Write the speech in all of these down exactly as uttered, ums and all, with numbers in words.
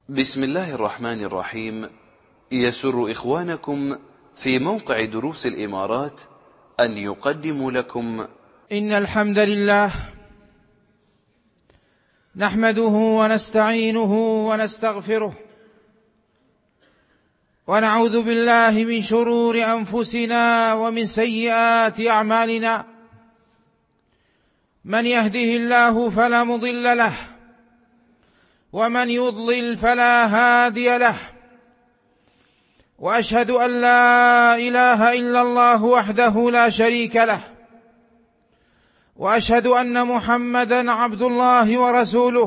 بسم الله الرحمن الرحيم. يسر إخوانكم في موقع دروس الإمارات أن يقدموا لكم إن الحمد لله نحمده ونستعينه ونستغفره ونعوذ بالله من شرور أنفسنا ومن سيئات أعمالنا. من يهده الله فلا مضل له ومن يضلل فلا هادي له، وأشهد أن لا إله إلا الله وحده لا شريك له، وأشهد أن محمدا عبد الله ورسوله.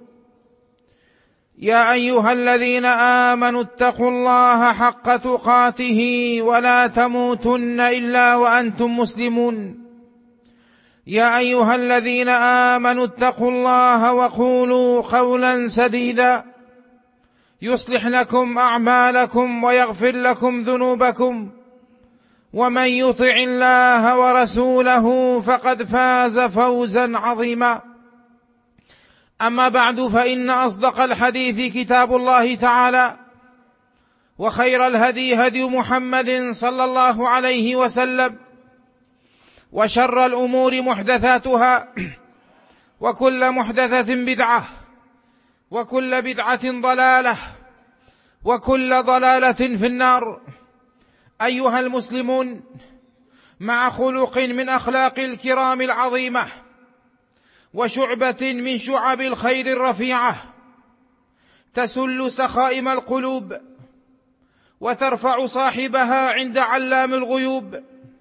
يا أيها الذين آمنوا اتقوا الله حق تقاته ولا تموتن إلا وأنتم مسلمون. يا أيها الذين آمنوا اتقوا الله وقولوا قولا سديدا يصلح لكم أعمالكم ويغفر لكم ذنوبكم، ومن يطع الله ورسوله فقد فاز فوزا عظيما. أما بعد، فإن أصدق الحديث كتاب الله تعالى، وخير الهدي هدي محمد صلى الله عليه وسلم، وشر الأمور محدثاتها، وكل محدثة بدعة، وكل بدعة ضلالة، وكل ضلالة في النار. أيها المسلمون، مع خلق من أخلاق الكرام العظيمة وشعبة من شعب الخير الرفيعة تسل سخائم القلوب وترفع صاحبها عند علام الغيوب،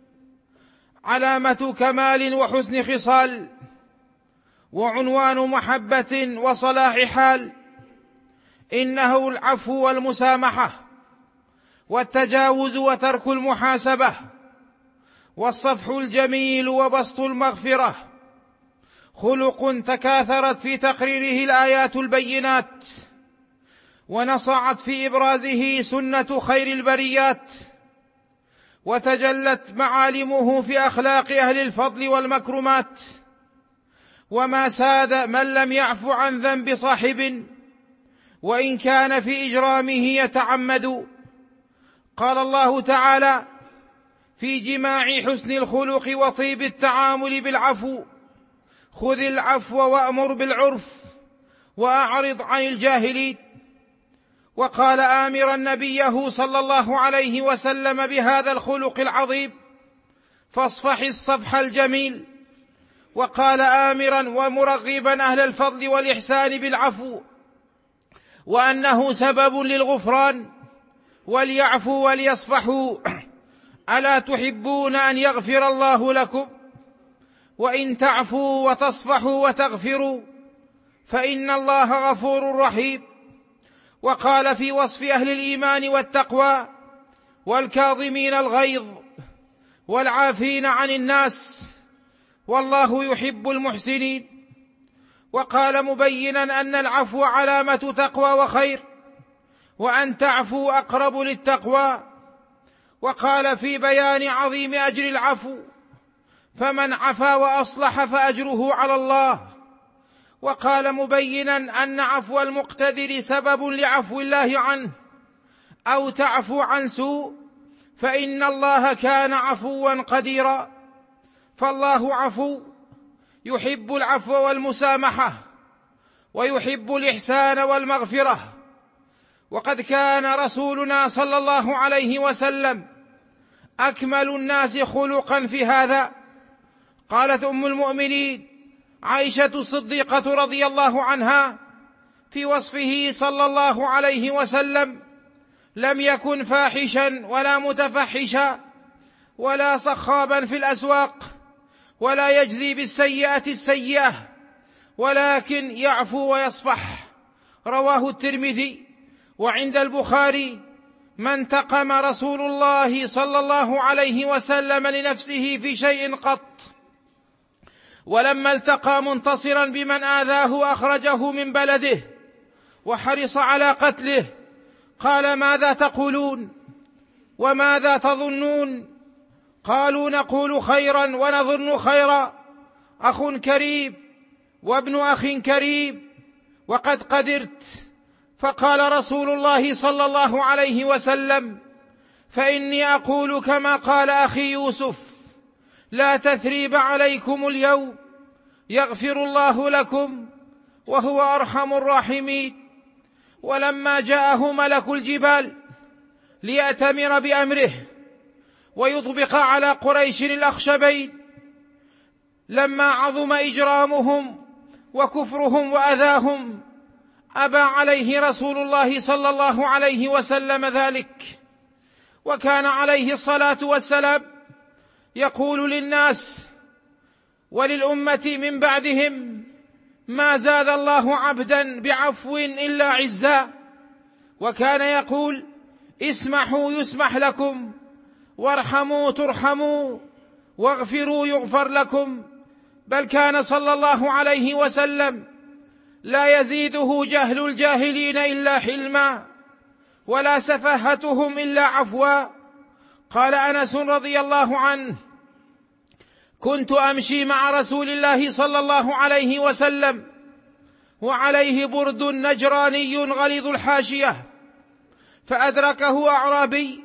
علامة كمال وحسن خصال، وعنوان محبة وصلاح حال، إنه العفو والمسامحة والتجاوز وترك المحاسبة والصفح الجميل وبسط المغفرة، خلق تكاثرت في تقريره الآيات البينات، ونصعت في إبرازه سنة خير البريات، وتجلت معالمه في أخلاق أهل الفضل والمكرمات، وما ساد من لم يعف عن ذنب صاحب وإن كان في إجرامه يتعمد. قال الله تعالى في جماع حسن الخلق وطيب التعامل بالعفو: خذ العفو وأمر بالعرف وأعرض عن الجاهلين. وقال آمرا نبيه صلى الله عليه وسلم بهذا الخلق العظيم: فاصفح الصفح الجميل. وقال آمرا ومرغبا أهل الفضل والإحسان بالعفو، وأنه سبب للغفران، وليعفوا وليصفحوا، ألا تحبون أن يغفر الله لكم؟ وإن تعفوا وتصفحوا وتغفروا فإن الله غفور رحيم. وقال في وصف أهل الإيمان والتقوى: والكاظمين الغيظ والعافين عن الناس والله يحب المحسنين. وقال مبينا أن العفو علامة تقوى وخير، وأن تعفوا أقرب للتقوى. وقال في بيان عظيم أجر العفو: فمن عفا وأصلح فأجره على الله. وقال مبينا أن عفو المقتدر سبب لعفو الله عنه، أو تعفو عن سوء، فإن الله كان عفوا قديرا. فالله عفو يحب العفو والمسامحة، ويحب الإحسان والمغفرة. وقد كان رسولنا صلى الله عليه وسلم أكمل الناس خلقا في هذا. قالت أم المؤمنين عائشة الصديقة رضي الله عنها في وصفه صلى الله عليه وسلم: لم يكن فاحشا ولا متفحشا ولا صخابا في الأسواق، ولا يجزي بالسيئة السيئة، ولكن يعفو ويصفح. رواه الترمذي. وعند البخاري: ما انتقم رسول الله صلى الله عليه وسلم لنفسه في شيء قط، ولما التقى منتصرا بمن آذاه أخرجه من بلده وحرص على قتله قال: ماذا تقولون وماذا تظنون؟ قالوا: نقول خيرا ونظن خيرا، أخ كريم وابن أخ كريم، وقد قدرت. فقال رسول الله صلى الله عليه وسلم: فإني أقول كما قال أخي يوسف: لا تثريب عليكم اليوم، يغفر الله لكم وهو أرحم الراحمين. ولما جاءه ملك الجبال ليأتمر بأمره ويطبق على قريش الأخشبين، لما عظم إجرامهم وكفرهم وأذاهم، أبى عليه رسول الله صلى الله عليه وسلم ذلك، وكان عليه الصلاة والسلام يقول للناس وللأمة من بعدهم: ما زاد الله عبدا بعفو إلا عزا. وكان يقول: اسمحوا يسمح لكم، وارحموا ترحموا، واغفروا يغفر لكم. بل كان صلى الله عليه وسلم لا يزيده جهل الجاهلين إلا حلما، ولا سفاهتهم إلا عفوا. قال أنس رضي الله عنه: كنت أمشي مع رسول الله صلى الله عليه وسلم وعليه برد نجراني غليظ الحاشية، فأدركه أعرابي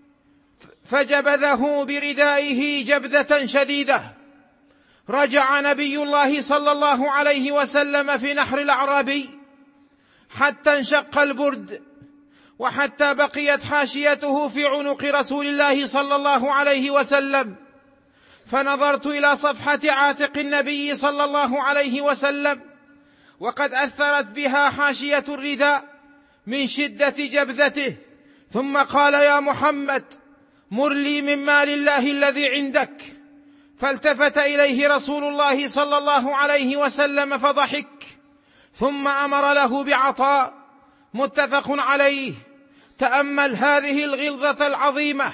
فجبذه بردائه جبذة شديدة. رجع نبي الله صلى الله عليه وسلم في نحر الأعرابي حتى انشق البرد، وحتى بقيت حاشيته في عنق رسول الله صلى الله عليه وسلم. فنظرت إلى صفحة عاتق النبي صلى الله عليه وسلم وقد أثرت بها حاشية الرداء من شدة جبذته، ثم قال: يا محمد، مر لي من مال الله الذي عندك. فالتفت إليه رسول الله صلى الله عليه وسلم فضحك، ثم أمر له بعطاء، متفق عليه. تأمل هذه الغلظة العظيمة،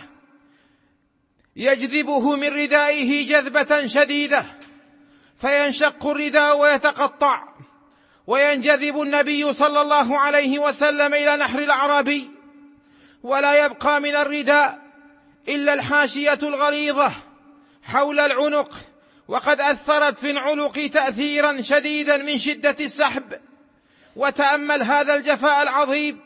يجذبه من ردائه جذبة شديدة فينشق الرداء ويتقطع، وينجذب النبي صلى الله عليه وسلم إلى نحر الأعرابي، ولا يبقى من الرداء إلا الحاشية الغليظة حول العنق، وقد أثرت في العنق تأثيرا شديدا من شدة السحب. وتأمل هذا الجفاء العظيم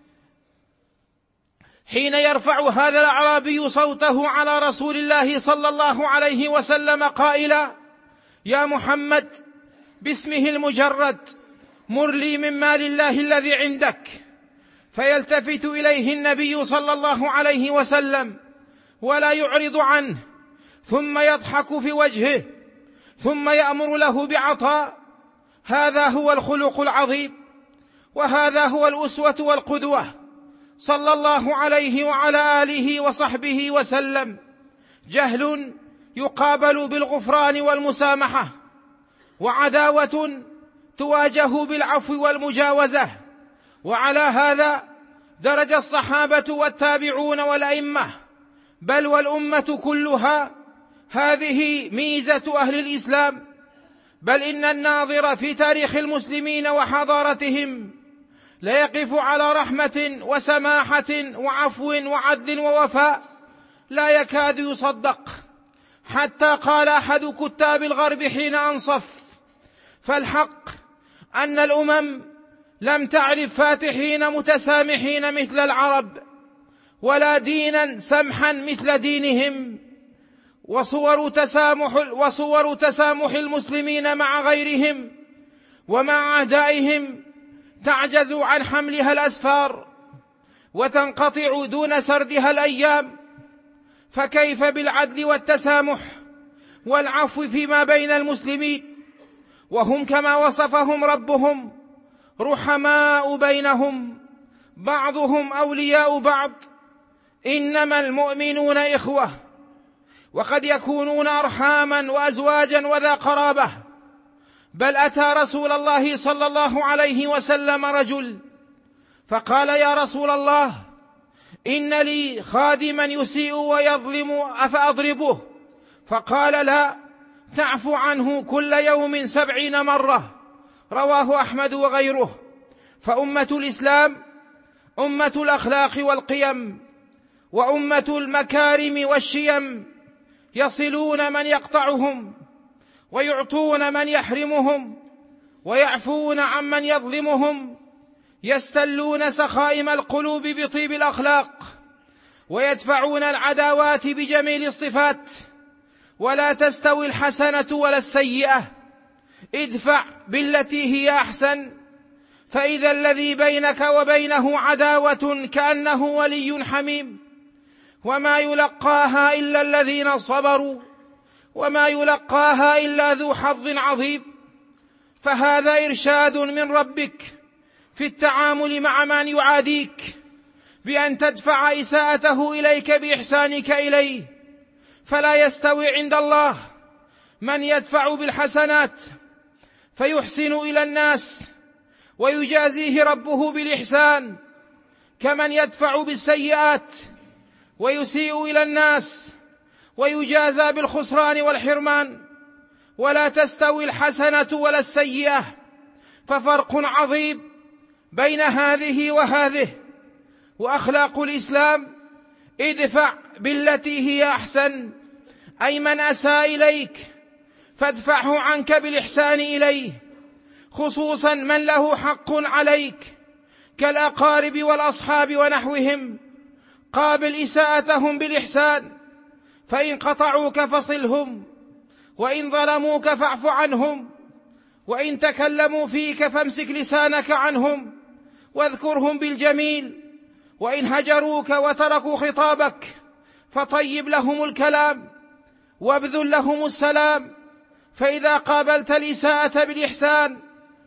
حين يرفع هذا الأعرابي صوته على رسول الله صلى الله عليه وسلم قائلا: يا محمد، باسمه المجرد، مر لي من مال الله الذي عندك. فيلتفت إليه النبي صلى الله عليه وسلم ولا يعرض عنه، ثم يضحك في وجهه، ثم يأمر له بعطاء. هذا هو الخلق العظيم، وهذا هو الأسوة والقدوة صلى الله عليه وعلى آله وصحبه وسلم. جهل يقابل بالغفران والمسامحة، وعداوة تواجه بالعفو والمجاوزة. وعلى هذا درج الصحابة والتابعون والأئمة، بل والأمة كلها. هذه ميزة أهل الإسلام. بل إن الناظر في تاريخ المسلمين وحضارتهم ليقف على رحمة وسماحة وعفو وعدل ووفاء لا يكاد يصدق. حتى قال أحد كتاب الغرب حين أنصف: فالحق أن الأمم لم تعرف فاتحين متسامحين مثل العرب، ولا دينا سمحا مثل دينهم. وصور تسامح, وصور تسامح المسلمين مع غيرهم ومع أعدائهم تعجز عن حملها الأسفار، وتنقطع دون سردها الأيام. فكيف بالعدل والتسامح والعفو فيما بين المسلمين، وهم كما وصفهم ربهم رحماء بينهم، بعضهم أولياء بعض، إنما المؤمنون إخوة. وقد يكونون أرحاما وأزواجا وذا قرابة. بل أتى رسول الله صلى الله عليه وسلم رجل فقال: يا رسول الله، إن لي خادما يسيء ويظلم، أفأضربه؟ فقال: لا، تعفو عنه كل يوم سبعين مرة. رواه أحمد وغيره. فأمة الإسلام أمة الأخلاق والقيم، وأمة المكارم والشيم، يصلون من يقطعهم، ويعطون من يحرمهم، ويعفون عمن يظلمهم، يستلون سخائم القلوب بطيب الأخلاق، ويدفعون العداوات بجميل الصفات. ولا تستوي الحسنة ولا السيئة، ادفع بالتي هي أحسن، فإذا الذي بينك وبينه عداوة كأنه ولي حميم. وما يلقاها إلا الذين صبروا، وما يلقاها إلا ذو حظ عظيم. فهذا إرشاد من ربك في التعامل مع من يعاديك، بأن تدفع إساءته إليك بإحسانك إليه. فلا يستوي عند الله من يدفع بالحسنات فيحسن إلى الناس ويجازيه ربه بالإحسان، كمن يدفع بالسيئات ويسيء إلى الناس ويجازى بالخسران والحرمان. ولا تستوي الحسنة ولا السيئة، ففرق عظيم بين هذه وهذه. وأخلاق الإسلام: ادفع بالتي هي أحسن، أي من أساء إليك فادفعه عنك بالإحسان إليه، خصوصا من له حق عليك كالأقارب والأصحاب ونحوهم. قابل إساءتهم بالإحسان، فإن قطعوك فصلهم، وإن ظلموك فاعف عنهم، وإن تكلموا فيك فامسك لسانك عنهم واذكرهم بالجميل، وإن هجروك وتركوا خطابك فطيب لهم الكلام وابذل لهم السلام. فإذا قابلت الإساءة بالإحسان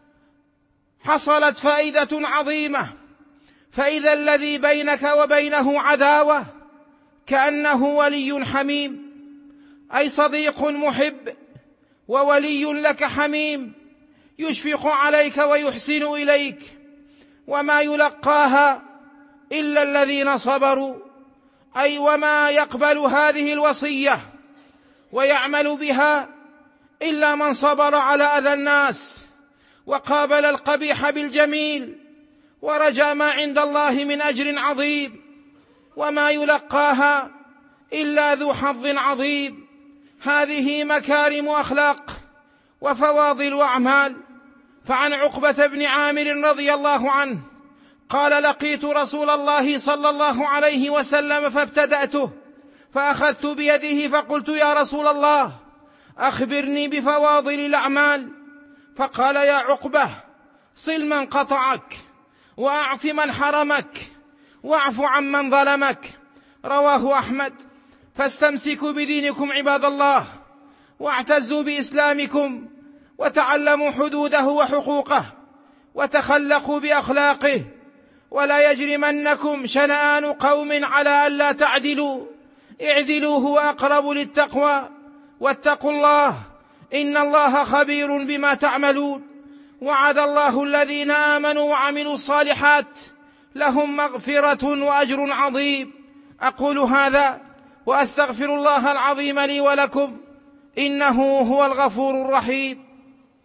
حصلت فائدة عظيمة، فإذا الذي بينك وبينه عداوة كأنه ولي حميم، أي صديق محب وولي لك حميم يشفق عليك ويحسن إليك. وما يلقاها إلا الذين صبروا، أي وما يقبل هذه الوصية ويعمل بها إلا من صبر على أذى الناس وقابل القبيح بالجميل ورجى ما عند الله من أجر عظيم. وما يلقاها إلا ذو حظ عظيم. هذه مكارم أخلاق وفواضل أعمال. فعن عقبة بن عامر رضي الله عنه قال: لقيت رسول الله صلى الله عليه وسلم فابتدأته، فأخذت بيده فقلت: يا رسول الله، أخبرني بفواضل الأعمال. فقال: يا عقبة، صل من قطعك، وأعط من حرمك، واعف عن من ظلمك. رواه أحمد. فاستمسكوا بدينكم عباد الله، واعتزوا بإسلامكم، وتعلموا حدوده وحقوقه، وتخلقوا بأخلاقه. ولا يجرمنكم شنآن قوم على ألا تعدلوا، اعدلوا هو أقرب للتقوى، واتقوا الله إن الله خبير بما تعملون. وعد الله الذين آمنوا وعملوا الصالحات لهم مغفرة وأجر عظيم. أقول هذا وأستغفر الله العظيم لي ولكم، إنه هو الغفور الرحيم.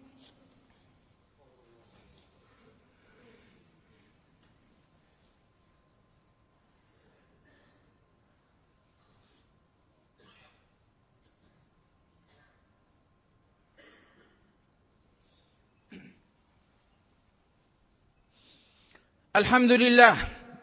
الحمد لله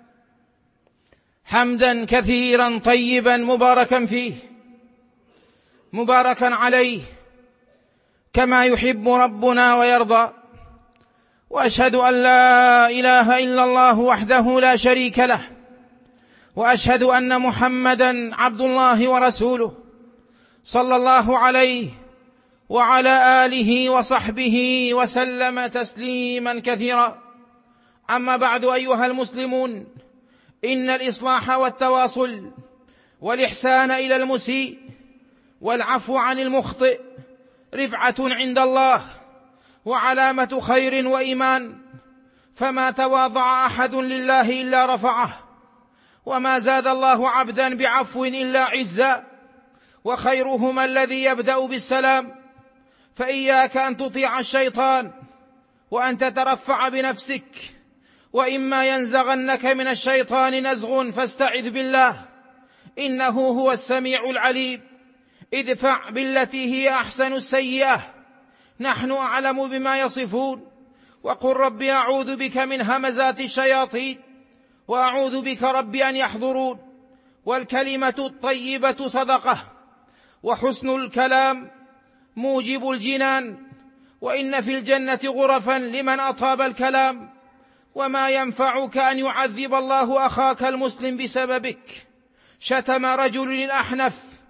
حمدا كثيرا طيبا مباركا فيه، مباركا عليه كما يحب ربنا ويرضى. وأشهد أن لا إله إلا الله وحده لا شريك له، وأشهد أن محمدا عبد الله ورسوله صلى الله عليه وعلى آله وصحبه وسلم تسليما كثيرا. أما بعد، أيها المسلمون، إن الإصلاح والتواصل والإحسان إلى المسيء والعفو عن المخطئ رفعة عند الله وعلامة خير وإيمان، فما تواضع أحد لله إلا رفعه، وما زاد الله عبدا بعفو إلا عزا. وخيرهما الذي يبدأ بالسلام. فإياك أن تطيع الشيطان وأن تترفع بنفسك، وإما ينزغنك من الشيطان نزغ فاستعذ بالله إنه هو السميع العليم. ادفع بالتي هي أحسن السيئة، نحن أعلم بما يصفون، وقل رب أعوذ بك من همزات الشياطين وأعوذ بك رب أن يحضرون. والكلمة الطيبة صدقة، وحسن الكلام موجب الجنان، وإن في الجنة غرفا لمن أطاب الكلام. وما ينفعك أن يعذب الله أخاك المسلم بسببك. شتم رجل الأحنف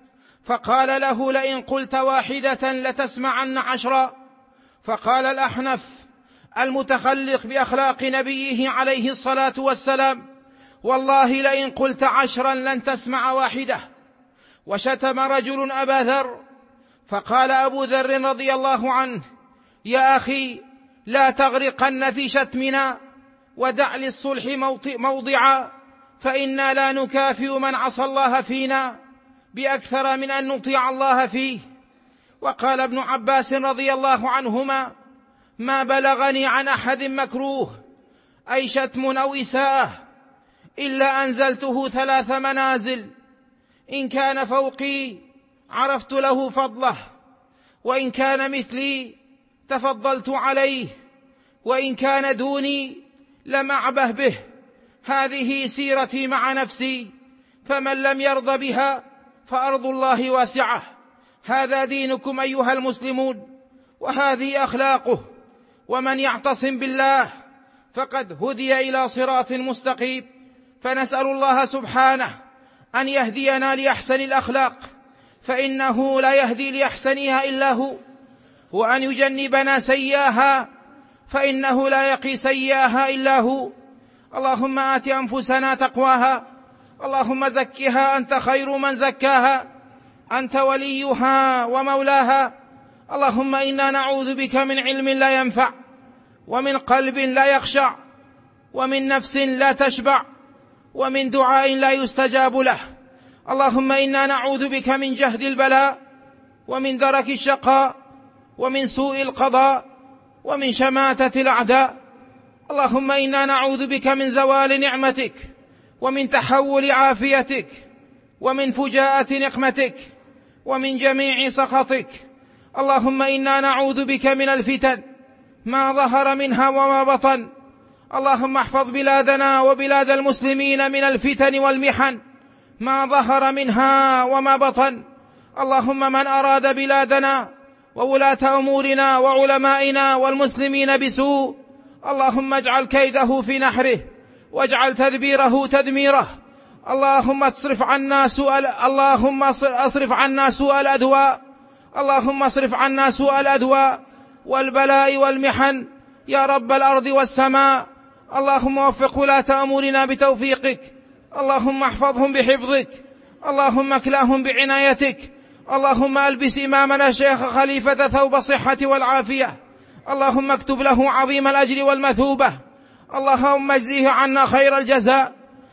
فقال له لئن قلت واحدة لتسمعن عشرا. فقال الأحنف المتخلق بأخلاق نبيه عليه الصلاة والسلام والله لئن قلت عشرا لن تسمع واحدة. وشتم رجل أبا ذر فقال أبو ذر رضي الله عنه يا أخي لا تغرقن في شتمنا ودع للصلح موضعا، فإنا لا نكافئ من عصى الله فينا بأكثر من أن نطيع الله فيه. وقال ابن عباس رضي الله عنهما ما بلغني عن أحد مكروه أي شتم أو إساءة إلا أنزلته ثلاث منازل، إن كان فوقي عرفت له فضله، وإن كان مثلي تفضلت عليه، وإن كان دوني لم أعبه به. هذه سيرتي مع نفسي، فمن لم يرض بها فأرض الله واسعة. هذا دينكم أيها المسلمون، وهذه أخلاقه، ومن يعتصم بالله فقد هدي إلى صراط مستقيم. فنسأل الله سبحانه أن يهدينا لأحسن الأخلاق، فإنه لا يهدي لأحسنها إلا هو، وأن يجنبنا سيئها، فإنه لا يقي سيئها إلا هو. اللهم آت أنفسنا تقواها، اللهم زكها أنت خير من زكاها، أنت وليها ومولاها. اللهم إنا نعوذ بك من علم لا ينفع، ومن قلب لا يخشع، ومن نفس لا تشبع، ومن دعاء لا يستجاب له. اللهم إنا نعوذ بك من جهد البلاء، ومن درك الشقاء، ومن سوء القضاء، ومن شماتة الأعداء. اللهم إنا نعوذ بك من زوال نعمتك، ومن تحول عافيتك، ومن فجاءة نقمتك، ومن جميع سخطك. اللهم إنا نعوذ بك من الفتن ما ظهر منها وما بطن. اللهم احفظ بلادنا وبلاد المسلمين من الفتن والمحن ما ظهر منها وما بطن. اللهم من أراد بلادنا وولاة أمورنا وعلمائنا والمسلمين بسوء اللهم اجعل كيده في نحره، واجعل تدبيره تدميره. اللهم اصرف عنا سوء اللهم اصرف عنا سوء الأدواء اللهم اصرف عنا سوء الأدواء والبلاء والمحن يا رب الأرض والسماء. اللهم وفق ولاة أمورنا بتوفيقك، اللهم احفظهم بحفظك، اللهم اكلأهم بعنايتك. اللهم ألبس إمامنا الشيخ خليفة ثوب الصحة والعافية، اللهم اكتب له عظيم الأجر والمثوبة، اللهم اجزيه عنا خير الجزاء.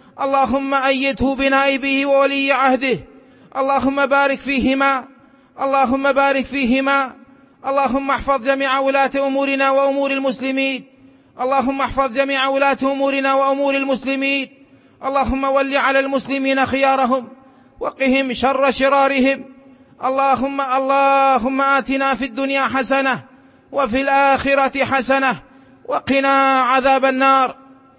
اللهم أيده بنائبه وولي عهده، اللهم بارك فيهما اللهم بارك فيهما. اللهم احفظ جميع ولاة أمورنا وأمور المسلمين، اللهم احفظ جميع ولاة أمورنا وأمور المسلمين. اللهم ول على المسلمين خيارهم وقهم شر شرارهم. اللهم اللهم آتنا في الدنيا حسنة وفي الآخرة حسنة وقنا عذاب النار.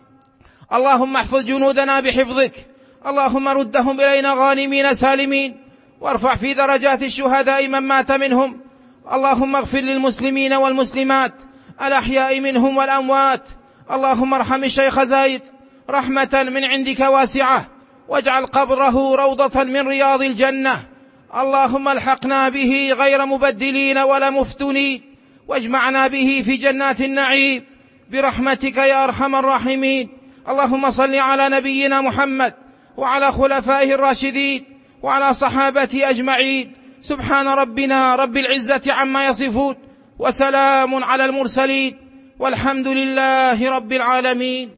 اللهم احفظ جنودنا بحفظك، اللهم ردهم إلينا غانمين سالمين، وارفع في درجات الشهداء من مات منهم. اللهم اغفر للمسلمين والمسلمات الأحياء منهم والأموات. اللهم ارحم الشيخ زايد رحمة من عندك واسعة، واجعل قبره روضة من رياض الجنة. اللهم الحقنا به غير مبدلين ولا مفتونين، واجمعنا به في جنات النعيم برحمتك يا أرحم الراحمين. اللهم صل على نبينا محمد وعلى خلفائه الراشدين وعلى صحابته أجمعين. سبحان ربنا رب العزة عما يصفون، وسلام على المرسلين، والحمد لله رب العالمين.